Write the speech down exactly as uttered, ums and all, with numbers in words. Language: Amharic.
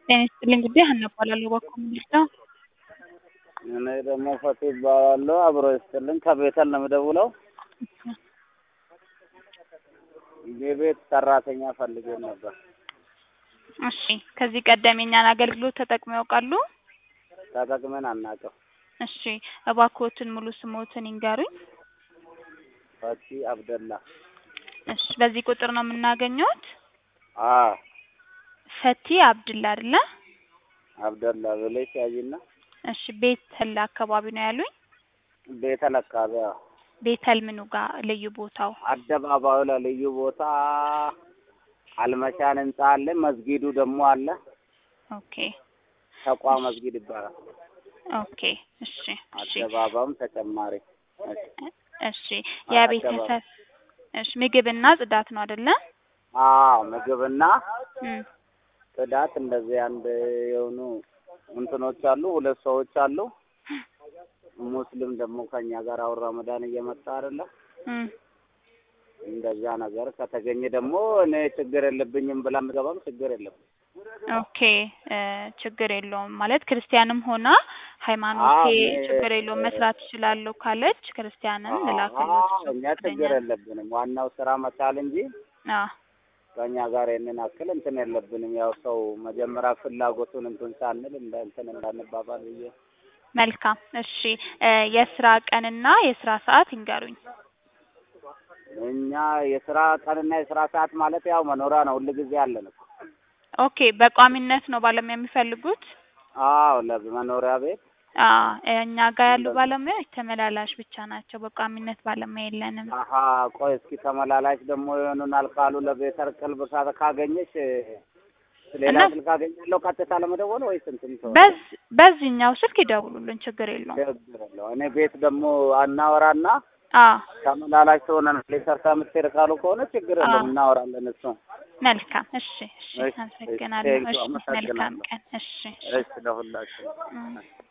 ጤና ይስጥልኝ እንግዲህ ሀና እባላለሁ በኮምቦልቻ። እኔ ደግሞ ፈቱ እባላለሁ አብሮ ይስጥልኝ ከቤተል ነው የምደውለው። የቤት ሰራተኛ ፈልጌ ነበር። እሺ ከዚህ ቀደም የኛን አገልግሎት ተጠቅመው ያውቃሉ? ተጠቅመን አናውቅም። እሺ እባክዎትን ሙሉ ስሞትን ይንገሩኝ። ፈቲ አብደላ። እሺ በዚህ ቁጥር ነው የምናገኘውት? አዎ ፈቲ አብደላ አይደለ? አብደላ ብለሽ ያጂና። እሺ ቤተል አካባቢ ነው ያሉኝ? ቤተል አካባቢ። ቤተል ምኑ ጋር ልዩ ቦታው? አደባባዩ ላይ ልዩ ቦታ አልመሻን ህንጻ አለ፣ መስጊዱ ደግሞ አለ። ኦኬ ተቋም መስጊድ ይባላል። ኦኬ እሺ እሺ አደባባዩም ተጨማሪ። እሺ የቤተሰብ እሺ ምግብና ጽዳት ነው አይደለ? አዎ ምግብና እም ጽዳት እንደዚህ አንድ የሆኑ እንትኖች አሉ፣ ሁለት ሰዎች አሉ። ሙስሊም ደግሞ ከኛ ጋር አውራ ረመዳን እየመጣ አይደለ? እም እንደዛ ነገር ከተገኘ ደግሞ እኔ ችግር የለብኝም ብላ ምገባም ችግር የለም። ኦኬ ችግር የለውም ማለት ክርስቲያንም ሆና ሃይማኖቴ ችግር የለውም መስራት ይችላል ካለች ክርስቲያንም ልላክልዎት። እኛ ችግር የለብንም ዋናው ስራ መቻል እንጂ አዎ ከኛ ጋር የነን አክል እንትን የለብንም። ያው ሰው መጀመሪያ ፍላጎቱን እንትን ሳንል እንደ እንትን እንዳንባባል ብዬ። መልካም እሺ የስራ ቀንና የስራ ሰዓት ይንገሩኝ። እኛ የስራ ቀንና የስራ ሰዓት ማለት ያው መኖሪያ ነው ሁሉ ጊዜ አለን። ኦኬ በቋሚነት ነው ባለሙያ የሚፈልጉት? አዎ ለመኖሪያ ቤት። አዎ እኛ ጋር ያሉ ባለሙያዎች ተመላላሽ ብቻ ናቸው፣ በቋሚነት ባለሙያ የለንም። አሃ ቆይ እስኪ ተመላላሽ ደግሞ የሆኑናል ካሉ ለቤተር ቅልብ ካገኘሽ ሌላ ስልክ አገኛለሁ ቀጥታ ለመደወል ወይስ እንትን ነው? በዝ በዚህኛው ስልክ ይደውሉልን ችግር የለውም። ችግር የለውም። እኔ ቤት ደግሞ አናወራና አዎ ተመላላሽ ተሆነን ለሰርታ ምትር ካሉ ከሆነ ችግር የለውም እናወራለን እሱ። መልካም እሺ እሺ አመሰግናለሁ። እሺ መልካም ቀን። እሺ እሺ ለሁላችሁ